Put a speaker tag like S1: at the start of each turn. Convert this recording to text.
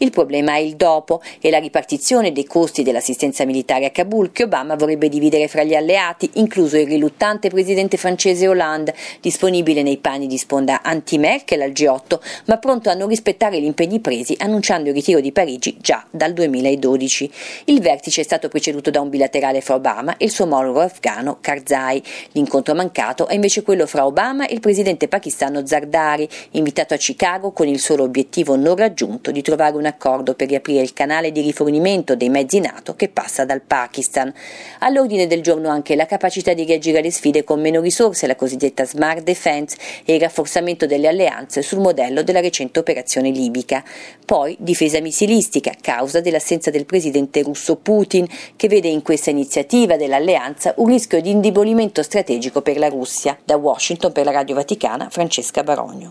S1: Il problema è il dopo e la ripartizione dei costi dell'assistenza militare a Kabul, che Obama vorrebbe dividere fra gli alleati, incluso il riluttante presidente francese Hollande, disponibile nei panni di sponda anti-Merkel al G8, ma pronto a non rispettare gli impegni presi, annunciando il ritiro di Parigi già dal 2012. Il vertice è stato preceduto da un bilaterale fra Obama e il suo omologo afghano Karzai. L'incontro mancato è invece quello fra Obama e il presidente pakistano Zardari, invitato a Chicago con il solo obiettivo non raggiunto di trovare un accordo per riaprire il canale di rifornimento dei mezzi NATO che passa dal Pakistan. All'ordine del giorno anche la capacità di reagire alle sfide con meno risorse, la cosiddetta Smart Defense, e il rafforzamento delle alleanze sul modello della recente operazione libica. Poi difesa missilistica, causa dell'assenza del presidente russo Putin, che vede in questa iniziativa dell'alleanza un rischio di indebolimento strategico per la Russia. Da Washington per la Radio Vaticana, Francesca Barogno.